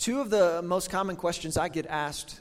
Two of the most common questions I get asked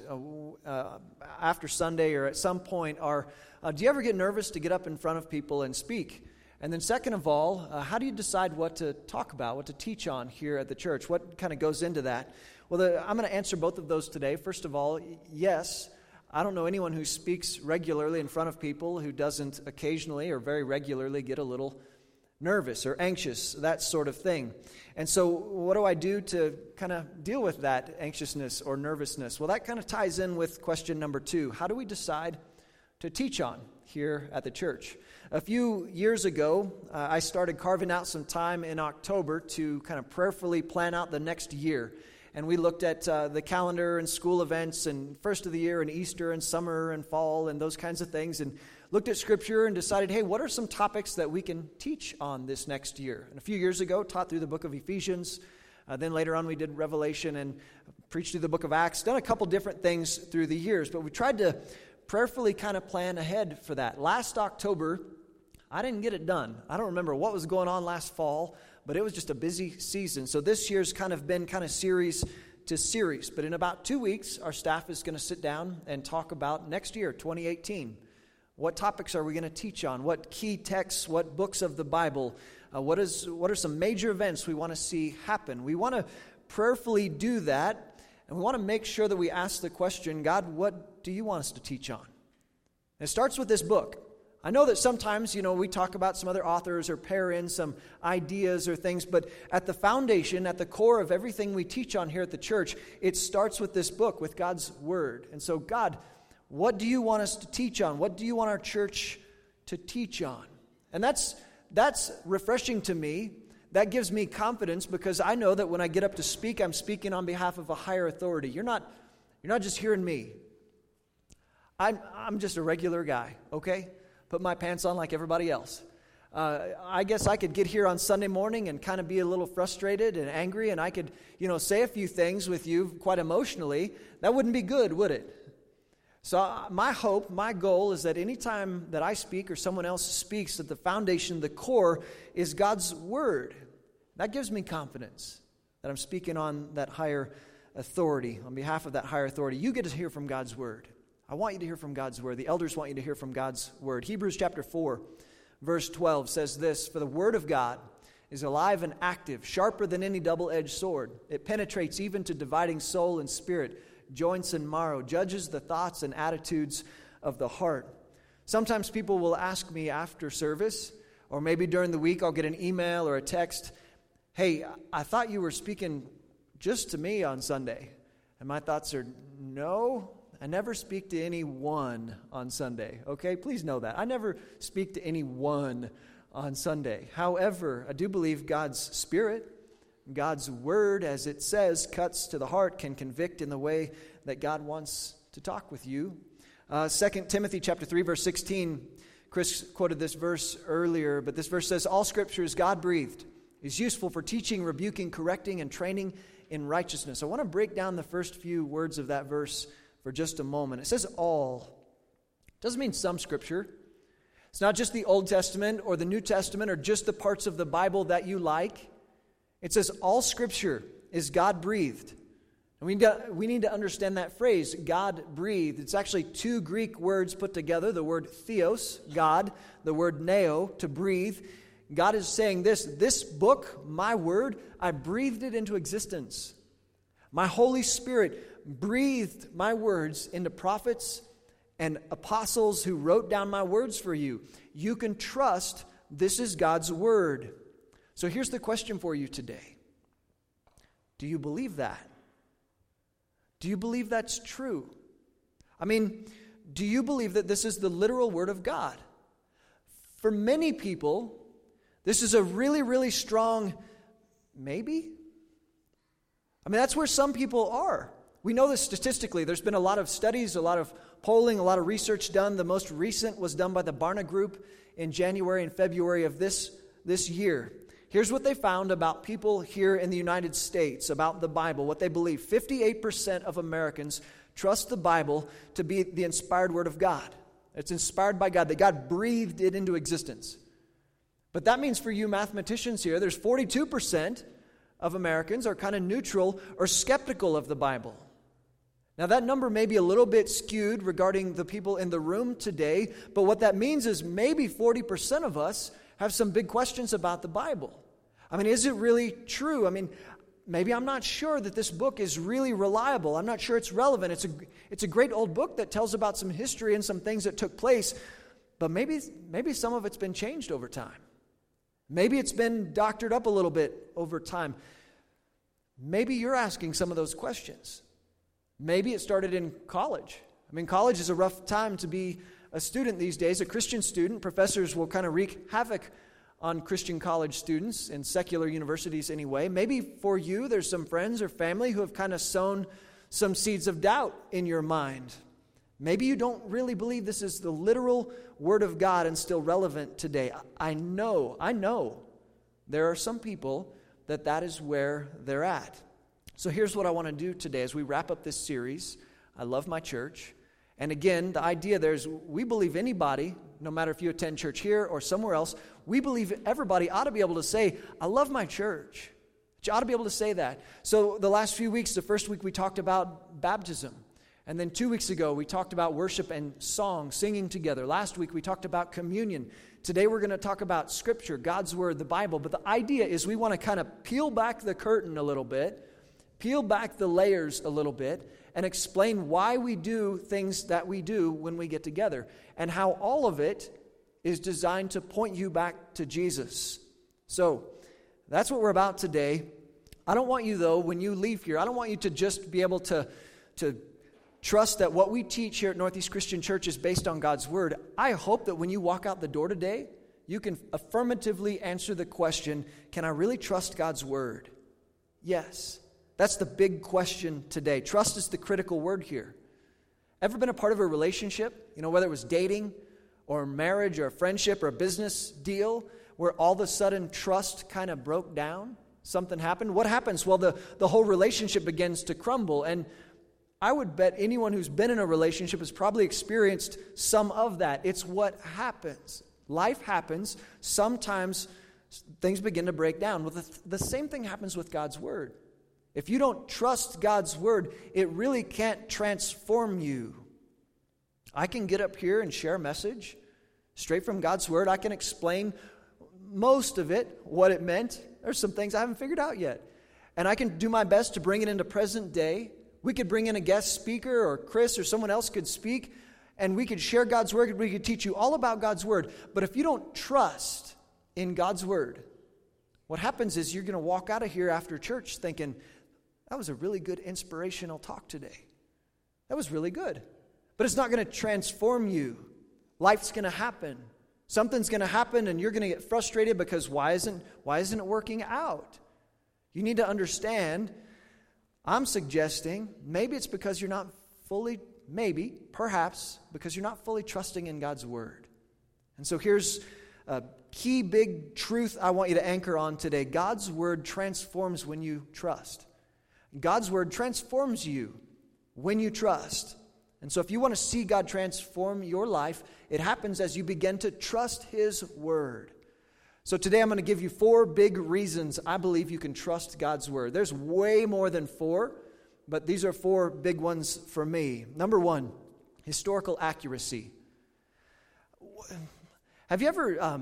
after Sunday or at some point are, do you ever get nervous to get up in front of people and speak? And then second of all, how do you decide what to talk about, what to teach on here at the church? What kind of goes into that? Well, I'm going to answer both of those today. First of all, yes, I don't know anyone who speaks regularly in front of people who doesn't occasionally or very regularly get a little nervous or anxious, that sort of thing. And so what do I do to kind of deal with that anxiousness or nervousness? Well, that kind of ties in with question number 2. How do we decide to teach on here at the church? A few years ago, I started carving out some time in October to kind of prayerfully plan out the next year. And we looked at the calendar and school events and first of the year and Easter and summer and fall and those kinds of things, and looked at Scripture and decided, hey, what are some topics that we can teach on this next year? And a few years ago, taught through the book of Ephesians. Then later on, we did Revelation and preached through the book of Acts. Done a couple different things through the years, but we tried to prayerfully kind of plan ahead for that. Last October, I didn't get it done. I don't remember what was going on last fall, but it was just a busy season. So this year's kind of been kind of series to series. But in about 2 weeks, our staff is going to sit down and talk about next year, 2018. What topics are we going to teach on? What key texts, what books of the Bible? What are some major events we want to see happen? We want to prayerfully do that, and we want to make sure that we ask the question, God, what do you want us to teach on? And it starts with this book. I know that sometimes, we talk about some other authors or pair in some ideas or things, but at the foundation, at the core of everything we teach on here at the church, it starts with this book, with God's Word. And so, God, what do you want us to teach on? What do you want our church to teach on? And that's refreshing to me. That gives me confidence because I know that when I get up to speak, I'm speaking on behalf of a higher authority. You're not just hearing me. I'm just a regular guy, okay? Put my pants on like everybody else. I guess I could get here on Sunday morning and kind of be a little frustrated and angry, and I could, say a few things with you quite emotionally. That wouldn't be good, would it? So my hope, my goal is that anytime that I speak or someone else speaks, that the foundation, the core, is God's Word. That gives me confidence that I'm speaking on that higher authority, on behalf of that higher authority. You get to hear from God's Word. I want you to hear from God's Word. The elders want you to hear from God's Word. Hebrews chapter 4, verse 12 says this, "For the Word of God is alive and active, sharper than any double-edged sword. It penetrates even to dividing soul and spirit, joints and marrow, judges the thoughts and attitudes of the heart." Sometimes people will ask me after service, or maybe during the week, I'll get an email or a text, "Hey, I thought you were speaking just to me on Sunday." And my thoughts are, no, I never speak to anyone on Sunday, okay? Please know that. I never speak to anyone on Sunday. However, I do believe God's Spirit, God's Word, as it says, cuts to the heart, can convict in the way that God wants to talk with you. 2 Timothy chapter 3, verse 16, Chris quoted this verse earlier, but this verse says, "All Scripture is God-breathed, is useful for teaching, rebuking, correcting, and training in righteousness." I want to break down the first few words of that verse for just a moment. It says all. It doesn't mean some Scripture. It's not just the Old Testament or the New Testament or just the parts of the Bible that you like. It says all Scripture is God-breathed. And we need to understand that phrase, God-breathed. It's actually two Greek words put together, the word theos, God, the word neo, to breathe. God is saying this book, my word, I breathed it into existence. My Holy Spirit breathed my words into prophets and apostles who wrote down my words for you. You can trust this is God's Word. So here's the question for you today. Do you believe that? Do you believe that's true? I mean, do you believe that this is the literal Word of God? For many people, this is a really, really strong maybe. I mean, that's where some people are. We know this statistically. There's been a lot of studies, a lot of polling, a lot of research done. The most recent was done by the Barna Group in January and February of this year. Here's what they found about people here in the United States, about the Bible, what they believe. 58% of Americans trust the Bible to be the inspired Word of God. It's inspired by God, that God breathed it into existence. But that means for you mathematicians here, there's 42% of Americans are kind of neutral or skeptical of the Bible. Now, that number may be a little bit skewed regarding the people in the room today, but what that means is maybe 40% of us have some big questions about the Bible. I mean, is it really true? I mean, maybe I'm not sure that this book is really reliable. I'm not sure it's relevant. It's a great old book that tells about some history and some things that took place, but maybe some of it's been changed over time. Maybe it's been doctored up a little bit over time. Maybe you're asking some of those questions. Maybe it started in college. I mean, college is a rough time to be a student these days, a Christian student. Professors will kind of wreak havoc on Christian college students in secular universities anyway. Maybe for you, there's some friends or family who have kind of sown some seeds of doubt in your mind. Maybe you don't really believe this is the literal Word of God and still relevant today. I know there are some people that is where they're at. So here's what I want to do today as we wrap up this series, I Love My Church. And again, the idea there is we believe anybody, no matter if you attend church here or somewhere else, we believe everybody ought to be able to say, I love my church. You ought to be able to say that. So the last few weeks, the first week we talked about baptism. And then 2 weeks ago, we talked about worship and song, singing together. Last week, we talked about communion. Today, we're going to talk about Scripture, God's Word, the Bible. But the idea is we want to kind of peel back the curtain a little bit, peel back the layers a little bit, and explain why we do things that we do when we get together, and how all of it is designed to point you back to Jesus. So, that's what we're about today. I don't want you, though, when you leave here, I don't want you to just be able to trust that what we teach here at Northeast Christian Church is based on God's Word. I hope that when you walk out the door today, you can affirmatively answer the question, can I really trust God's Word? Yes. That's the big question today. Trust is the critical word here. Ever been a part of a relationship, whether it was dating or marriage or a friendship or a business deal, where all of a sudden trust kind of broke down? Something happened? What happens? Well, the whole relationship begins to crumble. And I would bet anyone who's been in a relationship has probably experienced some of that. It's what happens. Life happens. Sometimes things begin to break down. Well, the same thing happens with God's Word. If you don't trust God's Word, it really can't transform you. I can get up here and share a message straight from God's Word. I can explain most of it, what it meant. There's some things I haven't figured out yet. And I can do my best to bring it into present day. We could bring in a guest speaker, or Chris or someone else could speak, and we could share God's Word. We could teach you all about God's Word. But if you don't trust in God's Word, what happens is you're going to walk out of here after church thinking, that was a really good inspirational talk today. That was really good. But it's not going to transform you. Life's going to happen. Something's going to happen, and you're going to get frustrated because why isn't it working out? You need to understand, I'm suggesting maybe it's because you're not fully, perhaps, because you're not fully trusting in God's Word. And so here's a key big truth I want you to anchor on today. God's Word transforms when you trust. God's Word transforms you when you trust. And so if you want to see God transform your life, it happens as you begin to trust His Word. So today I'm going to give you 4 big reasons I believe you can trust God's Word. There's way more than 4, but these are 4 big ones for me. Number 1, historical accuracy. Have you ever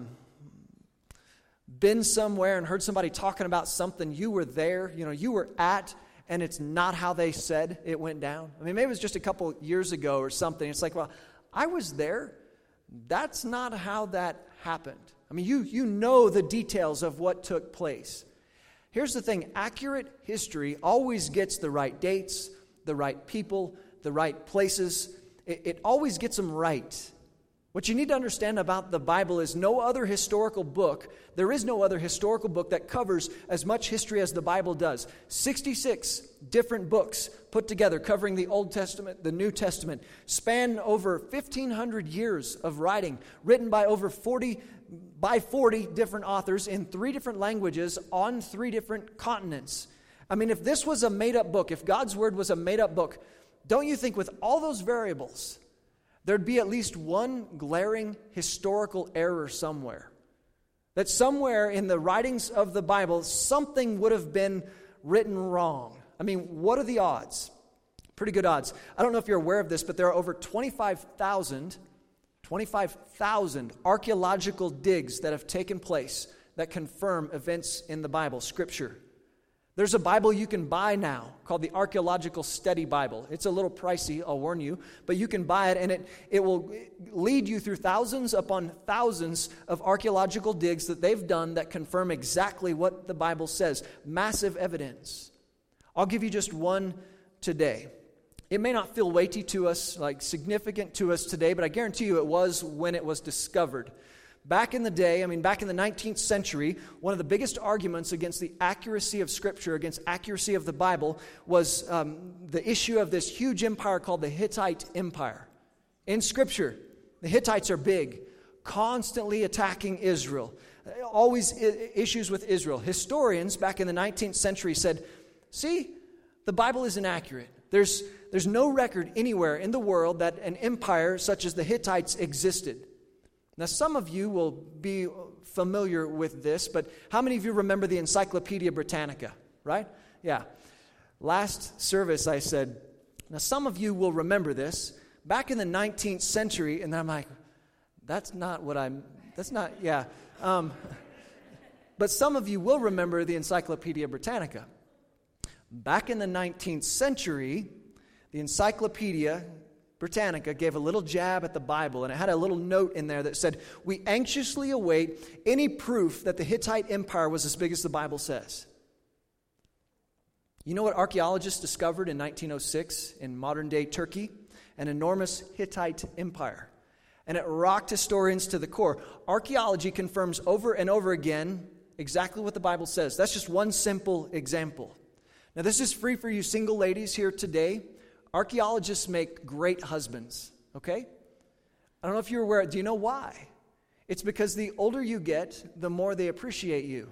been somewhere and heard somebody talking about something you were there, you were at, and it's not how they said it went down? I mean, maybe it was just a couple years ago or something. It's like, well, I was there. That's not how that happened. I mean, you know the details of what took place. Here's the thing. Accurate history always gets the right dates, the right people, the right places. It always gets them right. What you need to understand about the Bible is there is no other historical book that covers as much history as the Bible does. 66 different books put together covering the Old Testament, the New Testament, span over 1,500 years of writing, written by over 40 different authors in 3 different languages on 3 different continents. I mean, if this was a made-up book, if God's Word was a made-up book, don't you think with all those variables, there'd be at least one glaring historical error somewhere? That somewhere in the writings of the Bible, something would have been written wrong. I mean, what are the odds? Pretty good odds. I don't know if you're aware of this, but there are over 25,000 archaeological digs that have taken place that confirm events in the Bible, Scripture. There's a Bible you can buy now called the Archaeological Study Bible. It's a little pricey, I'll warn you, but you can buy it, and it will lead you through thousands upon thousands of archaeological digs that they've done that confirm exactly what the Bible says. Massive evidence. I'll give you just one today. It may not feel weighty to us, like significant to us today, but I guarantee you it was when it was discovered. Back in the day, back in the 19th century, one of the biggest arguments against the accuracy of Scripture, against accuracy of the Bible, was the issue of this huge empire called the Hittite Empire. In Scripture, the Hittites are big, constantly attacking Israel. Always issues with Israel. Historians back in the 19th century said, see, the Bible is inaccurate. There's no record anywhere in the world that an empire such as the Hittites existed. Now, some of you will be familiar with this, but how many of you remember the Encyclopedia Britannica, right? Yeah. Last service I said, now some of you will remember this. Back in the 19th century, and I'm like, but some of you will remember the Encyclopedia Britannica. Back in the 19th century, the Encyclopedia Britannica gave a little jab at the Bible, and it had a little note in there that said, we anxiously await any proof that the Hittite Empire was as big as the Bible says. You know what archaeologists discovered in 1906 in modern-day Turkey? An enormous Hittite empire. And it rocked historians to the core. Archaeology confirms over and over again exactly what the Bible says. That's just one simple example. Now, this is free for you single ladies here today. Archaeologists make great husbands, okay? I don't know if you're aware. Do you know why? It's because the older you get, the more they appreciate you.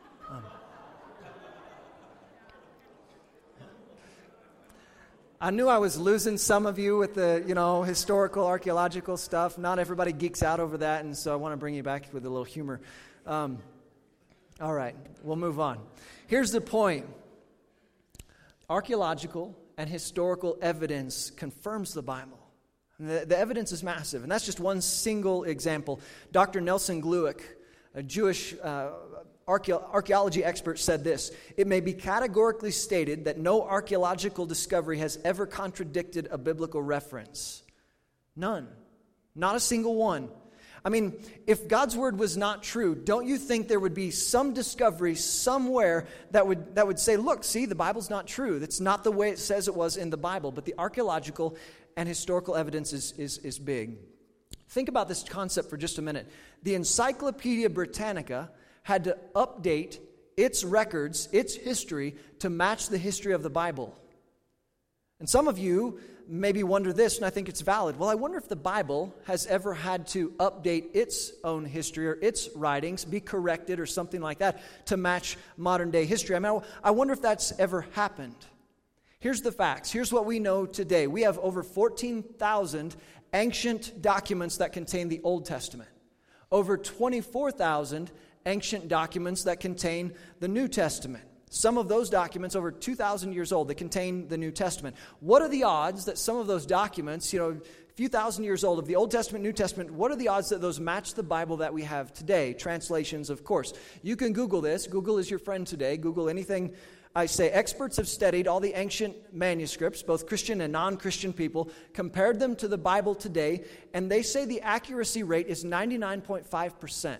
I knew I was losing some of you with the, historical, archaeological stuff. Not everybody geeks out over that, and so I want to bring you back with a little humor. All right, we'll move on. Here's the point. Archaeological and historical evidence confirms the Bible. The evidence is massive, and that's just one single example. Dr. Nelson Glueck, a Jewish archaeology expert, said this: it may be categorically stated that no archaeological discovery has ever contradicted a biblical reference. None. Not a single one. If God's word was not true, don't you think there would be some discovery somewhere that would say, look, see, the Bible's not true. That's not the way it says it was in the Bible. But the archaeological and historical evidence is big. Think about this concept for just a minute. The Encyclopedia Britannica had to update its records, its history, to match the history of the Bible. And some of you maybe wonder this, and I think it's valid. Well, I wonder if the Bible has ever had to update its own history or its writings, be corrected or something like that to match modern day history. I wonder if that's ever happened. Here's the facts. Here's what we know today. We have over 14,000 ancient documents that contain the Old Testament. Over 24,000 ancient documents that contain the New Testament. Some of those documents, over 2,000 years old, that contain the New Testament. What are the odds that some of those documents, a few thousand years old, of the Old Testament, New Testament, what are the odds that those match the Bible that we have today? Translations, of course. You can Google this. Google is your friend today. Google anything I say. Experts have studied all the ancient manuscripts, both Christian and non-Christian people, compared them to the Bible today, and they say the accuracy rate is 99.5%.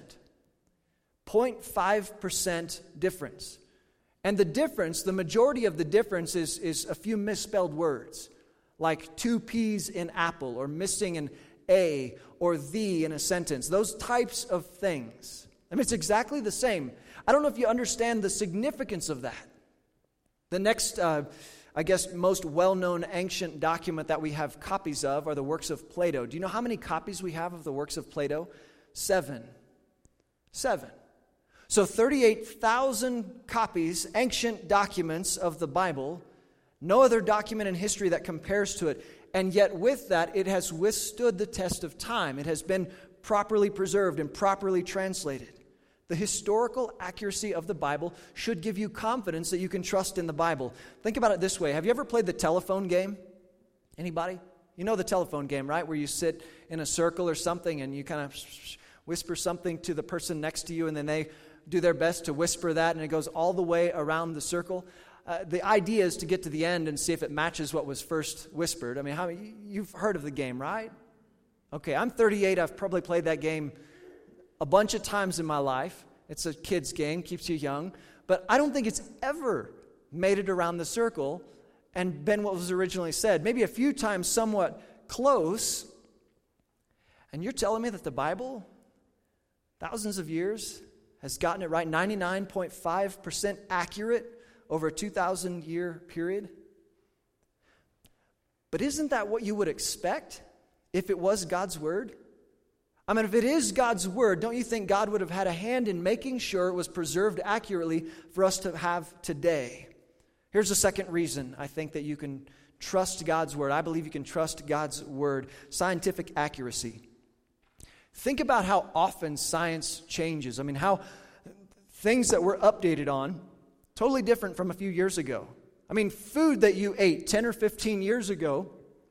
0.5% difference. And the difference, the majority of the difference is a few misspelled words, like 2 P's in apple, or missing an A, or the in a sentence. Those types of things. It's exactly the same. I don't know if you understand the significance of that. The next, most well-known ancient document that we have copies of are the works of Plato. Do you know how many copies we have of the works of Plato? 7. So 38,000 copies, ancient documents of the Bible, no other document in history that compares to it. And yet with that, it has withstood the test of time. It has been properly preserved and properly translated. The historical accuracy of the Bible should give you confidence that you can trust in the Bible. Think about it this way. Have you ever played the telephone game? Anybody? You know the telephone game, right? Where you sit in a circle or something and you kind of whisper something to the person next to you and then they do their best to whisper that and it goes all the way around the circle. The idea is to get to the end and see if it matches what was first whispered. I mean, you've heard of the game, right? Okay, I'm 38. I've probably played that game a bunch of times in my life. It's a kid's game, keeps you young. But I don't think it's ever made it around the circle and been what was originally said. Maybe a few times somewhat close. And you're telling me that the Bible, thousands of years, has gotten it right, 99.5% accurate over a 2,000-year period? But isn't that what you would expect if it was God's Word? I mean, if it is God's Word, don't you think God would have had a hand in making sure it was preserved accurately for us to have today? Here's the second reason I think that you can trust God's Word. I believe you can trust God's Word. Scientific accuracy. Think about how often science changes. I mean, how things that we're updated on, totally different from a few years ago. I mean, food that you ate 10 or 15 years ago,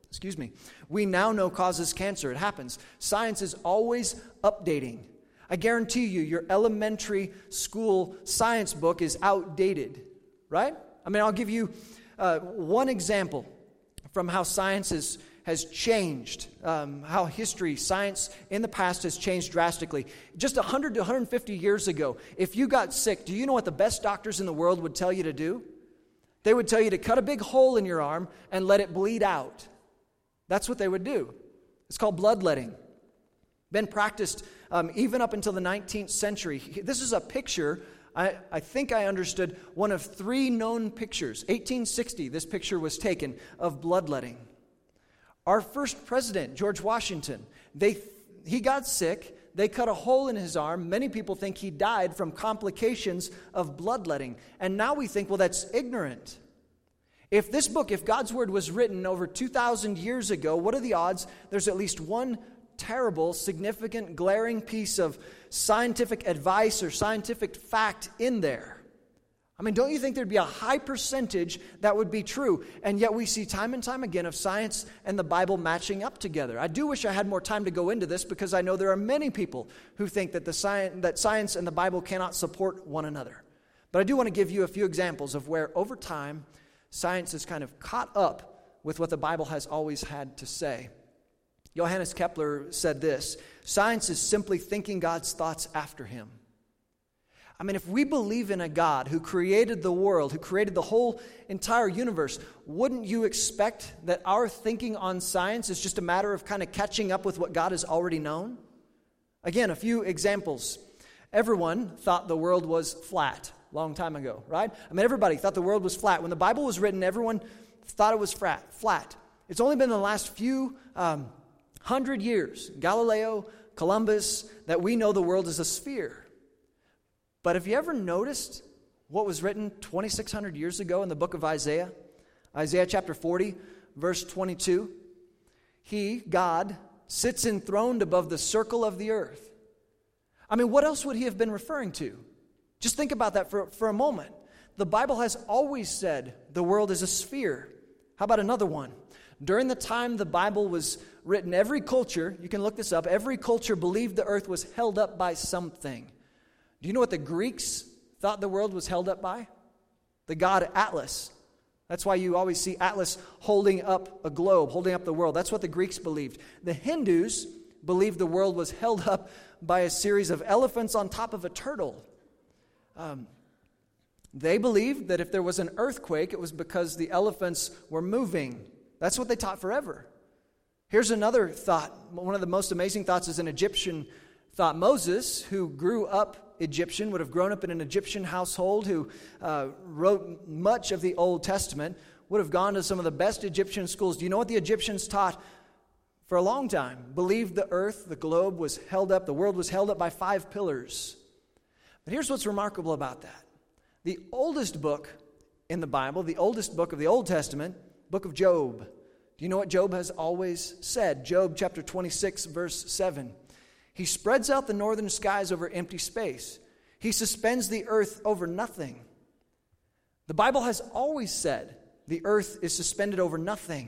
we now know causes cancer. It happens. Science is always updating. I guarantee you, your elementary school science book is outdated, right? I mean, I'll give you one example from how science has changed, how science in the past has changed drastically. Just 100 to 150 years ago, if you got sick, do you know what the best doctors in the world would tell you to do? They would tell you to cut a big hole in your arm and let it bleed out. That's what they would do. It's called bloodletting. Been practiced even up until the 19th century. This is a picture, I think I understood, one of three known pictures. 1860, this picture was taken of bloodletting. Our first president, George Washington, he got sick. They cut a hole in his arm. Many people think he died from complications of bloodletting. And now we think, well, that's ignorant. If this book, if God's Word was written over 2,000 years ago, what are the odds there's at least one terrible, significant, glaring piece of scientific advice or scientific fact in there? I mean, don't you think there'd be a high percentage that would be true? And yet we see time and time again of science and the Bible matching up together. I do wish I had more time to go into this because I know there are many people who think that that science and the Bible cannot support one another. But I do want to give you a few examples of where over time science has kind of caught up with what the Bible has always had to say. Johannes Kepler said this: science is simply thinking God's thoughts after him. I mean, if we believe in a God who created the world, who created the whole entire universe, wouldn't you expect that our thinking on science is just a matter of kind of catching up with what God has already known? Again, a few examples. Everyone thought the world was flat a long time ago, right? I mean, everybody thought the world was flat. When the Bible was written, everyone thought it was flat. It's only been the last few 100 years, Galileo, Columbus, that we know the world is a sphere. But have you ever noticed what was written 2,600 years ago in the book of Isaiah? Isaiah chapter 40, verse 22. He, God, sits enthroned above the circle of the earth. I mean, what else would he have been referring to? Just think about that for a moment. The Bible has always said the world is a sphere. How about another one? During the time the Bible was written, every culture, you can look this up, every culture believed the earth was held up by something. Do you know what the Greeks thought the world was held up by? The god Atlas. That's why you always see Atlas holding up a globe, holding up the world. That's what the Greeks believed. The Hindus believed the world was held up by a series of elephants on top of a turtle. They believed that if there was an earthquake, it was because the elephants were moving. That's what they taught forever. Here's another thought. One of the most amazing thoughts is an Egyptian thought. Moses, who grew up Egyptian, would have grown up in an Egyptian household, who wrote much of the Old Testament, would have gone to some of the best Egyptian schools. Do you know what the Egyptians taught for a long time? Believed the earth, the globe was held up, the world was held up by 5 pillars. But here's what's remarkable about that. The oldest book in the Bible, the oldest book of the Old Testament, book of Job. Do you know what Job has always said? Job chapter 26, verse 7. He spreads out the northern skies over empty space. He suspends the earth over nothing. The Bible has always said the earth is suspended over nothing.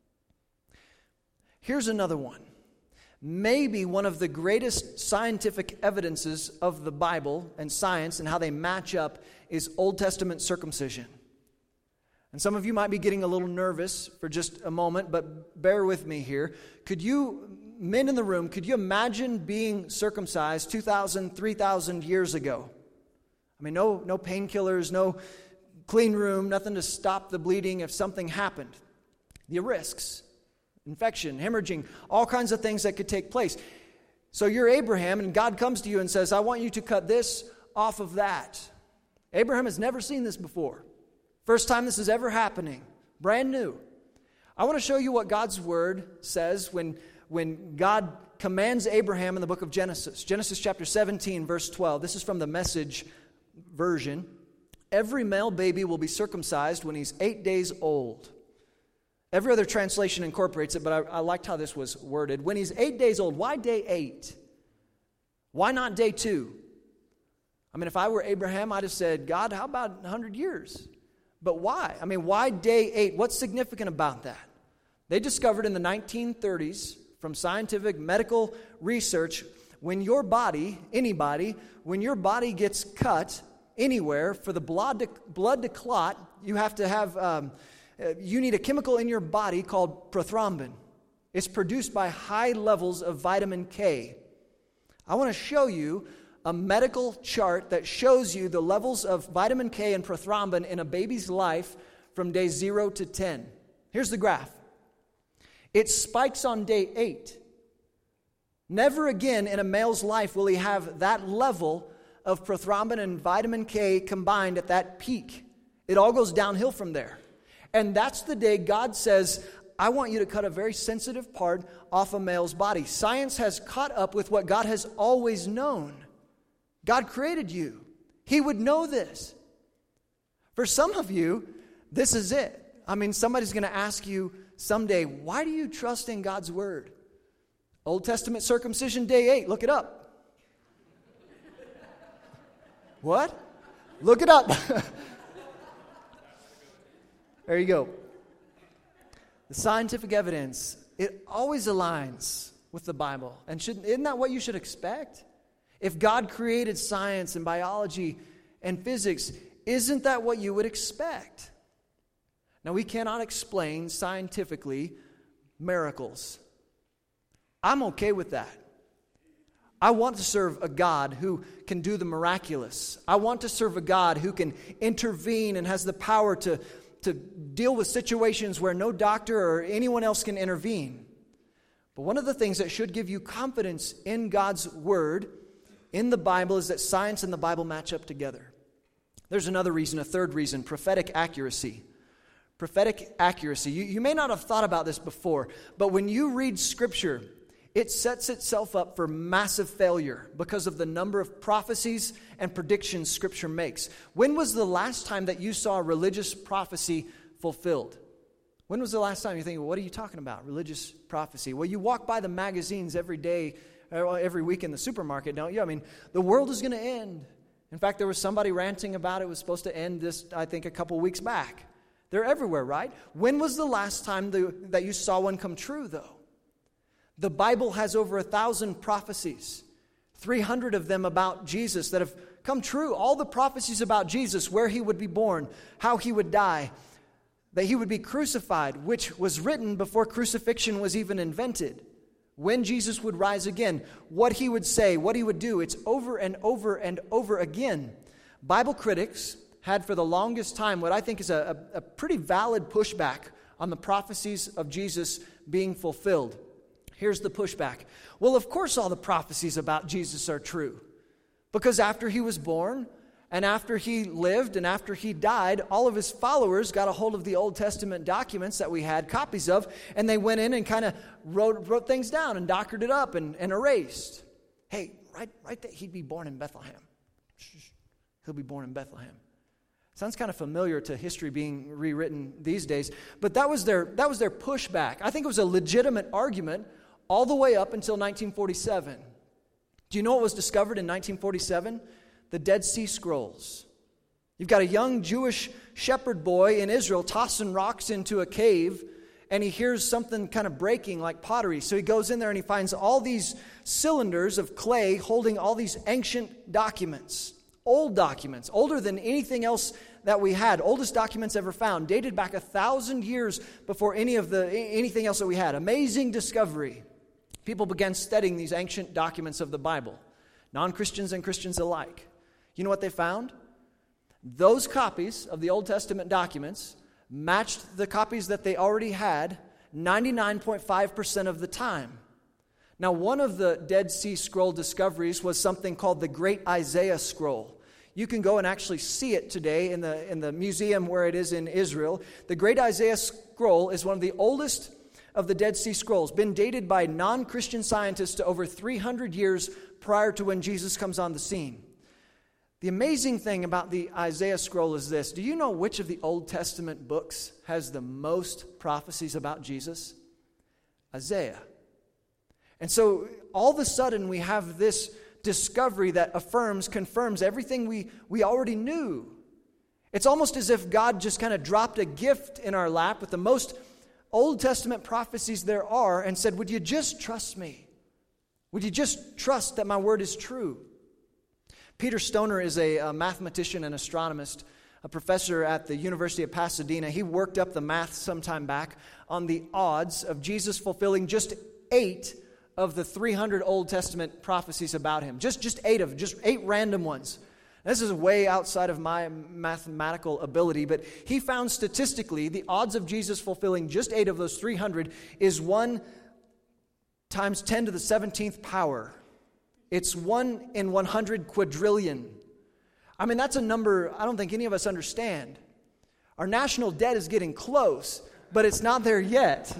Here's another one. Maybe one of the greatest scientific evidences of the Bible and science and how they match up is Old Testament circumcision. And some of you might be getting a little nervous for just a moment, but bear with me here. Could you, men in the room, could you imagine being circumcised 2,000, 3,000 years ago? I mean, no painkillers, no clean room, nothing to stop the bleeding if something happened. The risks, infection, hemorrhaging, all kinds of things that could take place. So you're Abraham, and God comes to you and says, I want you to cut this off of that. Abraham has never seen this before. First time this is ever happening. Brand new. I want to show you what God's Word says when God commands Abraham in the book of Genesis. Genesis chapter 17, verse 12. This is from the Message version. Every male baby will be circumcised when he's 8 days old. Every other translation incorporates it, but I liked how this was worded. When he's 8 days old, why day 8? Why not day 2? I mean, if I were Abraham, I'd have said, God, how about 100 years? But why? I mean, why day 8? What's significant about that? They discovered in the 1930s from scientific medical research, when your body, anybody, when your body gets cut anywhere for the blood to clot, you have to have, you need a chemical in your body called prothrombin. It's produced by high levels of vitamin K. I want to show you a medical chart that shows you the levels of vitamin K and prothrombin in a baby's life from day 0 to 10. Here's the graph. It spikes on day 8. Never again in a male's life will he have that level of prothrombin and vitamin K combined at that peak. It all goes downhill from there. And that's the day God says, I want you to cut a very sensitive part off a male's body. Science has caught up with what God has always known. God created you. He would know this. For some of you, this is it. I mean, somebody's going to ask you someday, why do you trust in God's Word? Old Testament circumcision, day 8. Look it up. What? Look it up. There you go. The scientific evidence, it always aligns with the Bible. And isn't that what you should expect? If God created science and biology and physics, isn't that what you would expect? Now, we cannot explain scientifically miracles. I'm okay with that. I want to serve a God who can do the miraculous. I want to serve a God who can intervene and has the power to deal with situations where no doctor or anyone else can intervene. But one of the things that should give you confidence in God's Word, in the Bible, is that science and the Bible match up together. There's another reason, a third reason, prophetic accuracy. Prophetic accuracy. You may not have thought about this before, but when you read Scripture, it sets itself up for massive failure because of the number of prophecies and predictions Scripture makes. When was the last time that you saw a religious prophecy fulfilled? When was the last time you think, well, what are you talking about? Religious prophecy. Well, you walk by the magazines every day, every week in the supermarket, don't you? I mean, the world is going to end. In fact, there was somebody ranting about it was supposed to end this, I think, a couple weeks back. They're everywhere, right? When was the last time that you saw one come true, though? The Bible has over 1,000 prophecies, 300 of them about Jesus that have come true. All the prophecies about Jesus, where he would be born, how he would die, that he would be crucified, which was written before crucifixion was even invented, when Jesus would rise again, what he would say, what he would do. It's over and over and over again. Bible critics had for the longest time what I think is a pretty valid pushback on the prophecies of Jesus being fulfilled. Here's the pushback. Well, of course all the prophecies about Jesus are true. Because after he was born, and after he lived, and after he died, all of his followers got a hold of the Old Testament documents that we had copies of, and they went in and kind of wrote things down and doctored it up and erased. Hey, right there, he'd be born in Bethlehem. He'll be born in Bethlehem. Sounds kind of familiar to history being rewritten these days, but that was their pushback. I think it was a legitimate argument all the way up until 1947. Do you know what was discovered in 1947? the Dead Sea Scrolls. You've got a young Jewish shepherd boy in Israel tossing rocks into a cave, and he hears something kind of breaking like pottery. So he goes in there and he finds all these cylinders of clay holding all these ancient documents, old documents, older than anything else that we had, oldest documents ever found, dated back 1,000 years before anything else that we had. Amazing discovery. People began studying these ancient documents of the Bible, non-Christians and Christians alike. You know what they found? Those copies of the Old Testament documents matched the copies that they already had 99.5% of the time. Now, one of the Dead Sea Scroll discoveries was something called the Great Isaiah Scroll. You can go and actually see it today in the museum where it is in Israel. The Great Isaiah Scroll is one of the oldest of the Dead Sea Scrolls, been dated by non-Christian scientists to over 300 years prior to when Jesus comes on the scene. The amazing thing about the Isaiah Scroll is this. Do you know which of the Old Testament books has the most prophecies about Jesus? Isaiah. And so all of a sudden we have this discovery that confirms everything we already knew. It's almost as if God just kind of dropped a gift in our lap with the most Old Testament prophecies there are and said, would you just trust me? Would you just trust that my word is true? Peter Stoner is a mathematician and astronomist, a professor at the University of Pasadena. He worked up the math some time back on the odds of Jesus fulfilling just 8 of the 300 Old Testament prophecies about him. Just 8 random ones. This is way outside of my mathematical ability, but he found statistically the odds of Jesus fulfilling just 8 of those 300 is 1 times 10 to the 17th power. It's 1 in 100 quadrillion. I mean, that's a number I don't think any of us understand. Our national debt is getting close, but it's not there yet.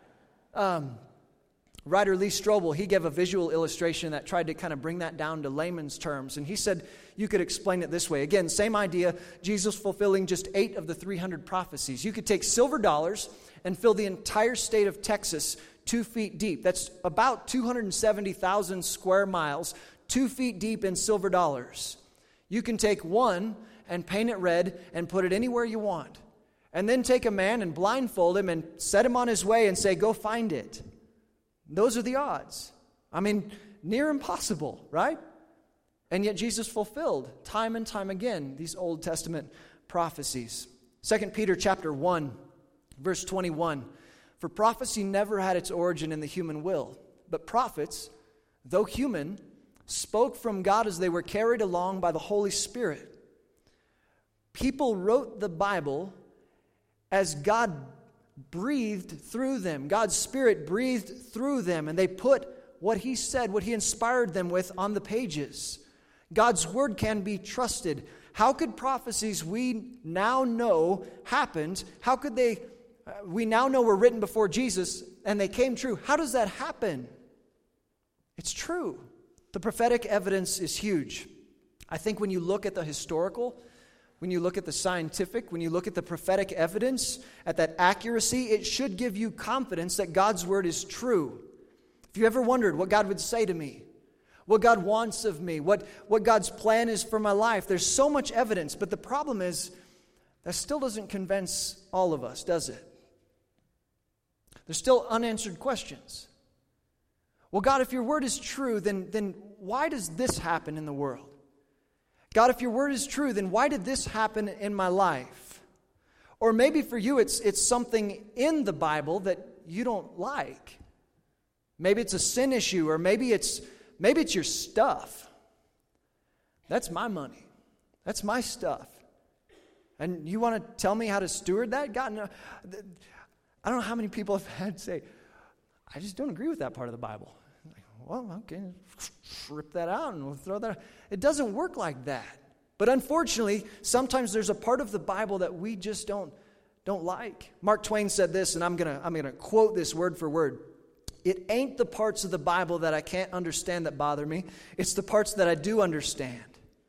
Writer Lee Strobel, he gave a visual illustration that tried to kind of bring that down to layman's terms. And he said you could explain it this way. Again, same idea, Jesus fulfilling just 8 of the 300 prophecies. You could take silver dollars and fill the entire state of Texas 2 feet deep. That's about 270,000 square miles, 2 feet deep in silver dollars. You can take one and paint it red and put it anywhere you want. And then take a man and blindfold him and set him on his way and say, go find it. Those are the odds. I mean, near impossible, right? And yet Jesus fulfilled time and time again these Old Testament prophecies. 2 Peter chapter 1, verse 21. For prophecy never had its origin in the human will, but prophets, though human, spoke from God as they were carried along by the Holy Spirit. People wrote the Bible as God breathed through them. God's Spirit breathed through them, and they put what He said, what He inspired them with on the pages. God's Word can be trusted. How could prophecies we now know happened, how could we now know were written before Jesus and they came true? How does that happen? It's true. The prophetic evidence is huge. I think when you look at the historical, when you look at the scientific, when you look at the prophetic evidence, at that accuracy, it should give you confidence that God's word is true. If you ever wondered what God would say to me, what God wants of me, what God's plan is for my life, there's so much evidence, but the problem is that still doesn't convince all of us, does it? There's still unanswered questions. Well, God, if your word is true, then why does this happen in the world? God, if your word is true, then why did this happen in my life? Or maybe for you it's something in the Bible that you don't like. Maybe it's a sin issue, or maybe it's your stuff. That's my money. That's my stuff. And you want to tell me how to steward that? God, no. I don't know how many people have had to say, I just don't agree with that part of the Bible. Like, well, okay, rip that out and we'll throw that out. It doesn't work like that. But unfortunately, sometimes there's a part of the Bible that we just don't like. Mark Twain said this, and I'm gonna quote this word for word. It ain't the parts of the Bible that I can't understand that bother me. It's the parts that I do understand.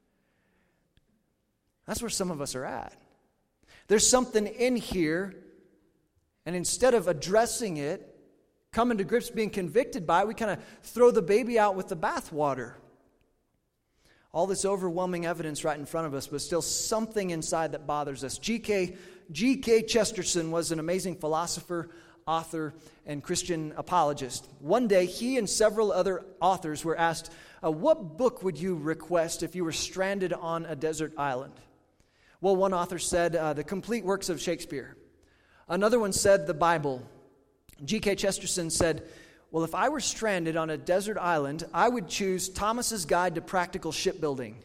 That's where some of us are at. There's something in here, and instead of addressing it, coming to grips, being convicted by it, we kind of throw the baby out with the bathwater. All this overwhelming evidence right in front of us, but still something inside that bothers us. G.K. Chesterton was an amazing philosopher, author, and Christian apologist. One day, he and several other authors were asked, what book would you request if you were stranded on a desert island? Well, one author said, the complete works of Shakespeare. Another one said, the Bible. G.K. Chesterton said, well, if I were stranded on a desert island, I would choose Thomas's Guide to Practical Shipbuilding.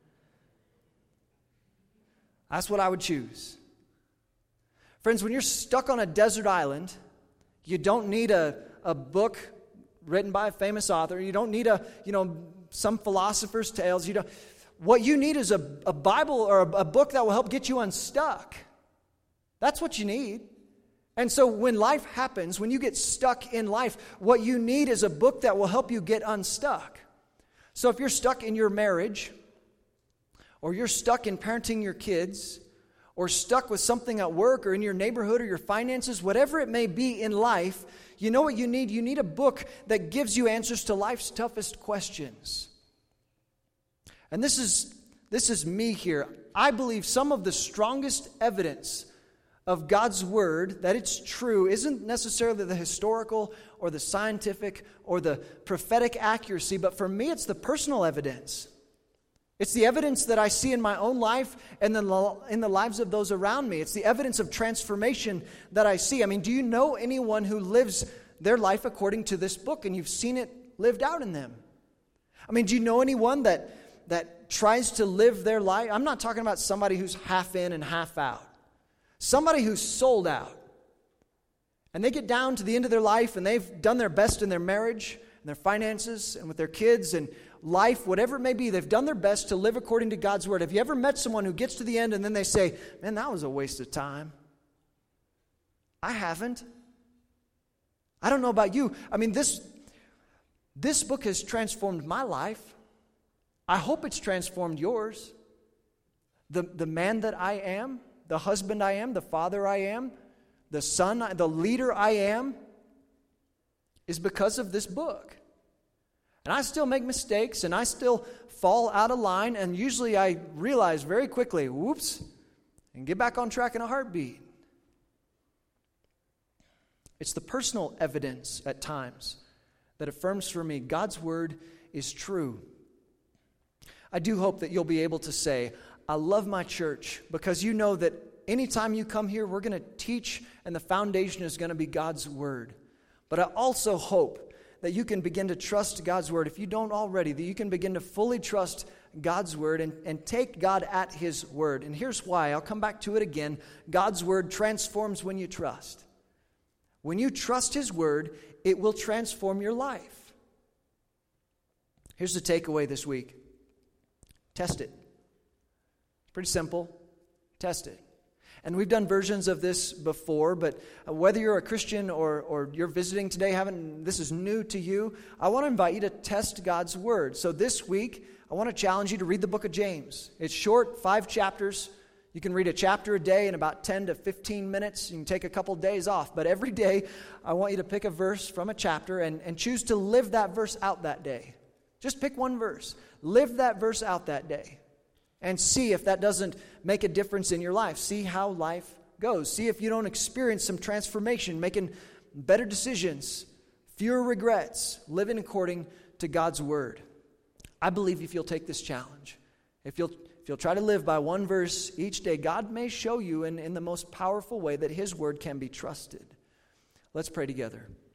That's what I would choose. Friends, when you're stuck on a desert island, you don't need a book written by a famous author. You don't need some philosopher's tales. What you need is a Bible or a book that will help get you unstuck. That's what you need. And so when life happens, when you get stuck in life, what you need is a book that will help you get unstuck. So if you're stuck in your marriage, or you're stuck in parenting your kids, or stuck with something at work or in your neighborhood or your finances, whatever it may be in life, you know what you need? You need a book that gives you answers to life's toughest questions. And this is me here. I believe some of the strongest evidence of God's Word, that it's true, isn't necessarily the historical or the scientific or the prophetic accuracy, but for me it's the personal evidence. It's the evidence that I see in my own life and in the lives of those around me. It's the evidence of transformation that I see. I mean, do you know anyone who lives their life according to this book and you've seen it lived out in them? I mean, do you know anyone that tries to live their life? I'm not talking about somebody who's half in and half out. Somebody who's sold out. And they get down to the end of their life and they've done their best in their marriage and their finances and with their kids and life, whatever it may be, they've done their best to live according to God's Word. Have you ever met someone who gets to the end and then they say, man, that was a waste of time? I haven't. I don't know about you. I mean, this book has transformed my life. I hope it's transformed yours. The man that I am, the husband I am, the father I am, the son, the leader I am, is because of this book. And I still make mistakes, and I still fall out of line, and usually I realize very quickly, whoops, and get back on track in a heartbeat. It's the personal evidence at times that affirms for me God's Word is true. I do hope that you'll be able to say, I love my church, because you know that anytime you come here, we're going to teach, and the foundation is going to be God's Word. But I also hope that you can begin to trust God's Word. If you don't already, that you can begin to fully trust God's Word and take God at His Word. And here's why. I'll come back to it again. God's Word transforms when you trust. When you trust His Word, it will transform your life. Here's the takeaway this week. Test it. Pretty simple. Test it. And we've done versions of this before, but whether you're a Christian or you're visiting today, this is new to you, I want to invite you to test God's Word. So this week, I want to challenge you to read the book of James. It's short, 5 chapters. You can read a chapter a day in about 10 to 15 minutes. You can take a couple days off. But every day, I want you to pick a verse from a chapter and choose to live that verse out that day. Just pick one verse. Live that verse out that day. And see if that doesn't make a difference in your life. See how life goes. See if you don't experience some transformation, making better decisions, fewer regrets, living according to God's Word. I believe if you'll take this challenge, if you'll try to live by one verse each day, God may show you in the most powerful way that His Word can be trusted. Let's pray together.